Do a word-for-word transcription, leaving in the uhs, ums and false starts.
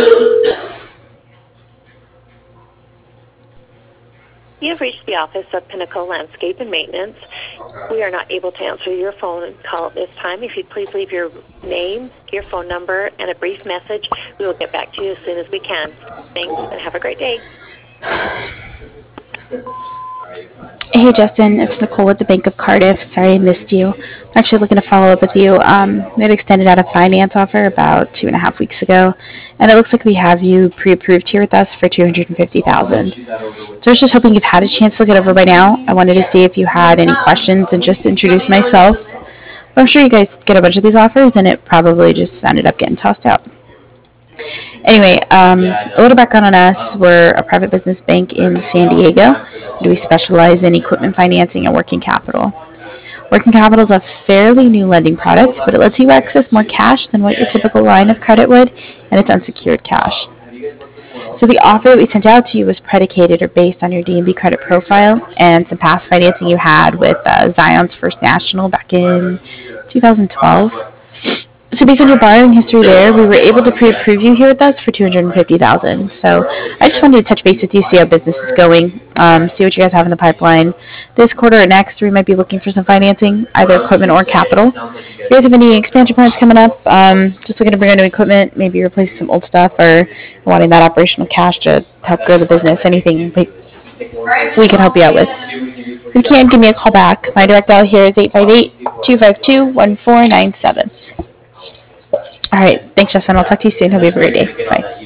You have reached the office of Pinnacle Landscape and Maintenance. We are not able to answer your phone call at this time. If you'd please leave your name, your phone number, and a brief message, we will get back to you as soon as we can. Thanks, and have a great day. Hey Justin, it's Nicole with the Bank of Cardiff. Sorry I missed you. I'm actually looking to follow up with you. Um, we had extended out a finance offer about two and a half weeks ago, and it looks like we have you pre-approved here with us for two hundred fifty thousand dollars. So I was just hoping you've had a chance to look it over by now. I wanted to see if you had any questions and just introduce myself. But I'm sure you guys get a bunch of these offers, and it probably just ended up getting tossed out. Anyway, um, a little background on us. We're a private business bank in San Diego. We specialize in equipment financing and working capital. Working capital is a fairly new lending product, but it lets you access more cash than what your typical line of credit would, and it's unsecured cash. So the offer that we sent out to you was predicated or based on your D and B credit profile and some past financing you had with uh, Zion's First National back in two thousand twelve. So based on your borrowing history there, we were able to pre-approve you here with us for two hundred fifty thousand dollars. So I just wanted to touch base with you, see how business is going, um, see what you guys have in the pipeline. This quarter or next, we might be looking for some financing, either equipment or capital. If you guys have any expansion plans coming up, um, just looking to bring on new equipment, maybe replace some old stuff, or wanting that operational cash to help grow the business, anything we, we can help you out with. If you can, give me a call back. My direct dial here is eight five eight, two five two, one four nine seven. All right. Thanks, Justin. I'll talk to you soon. Hope you have a great day. Bye.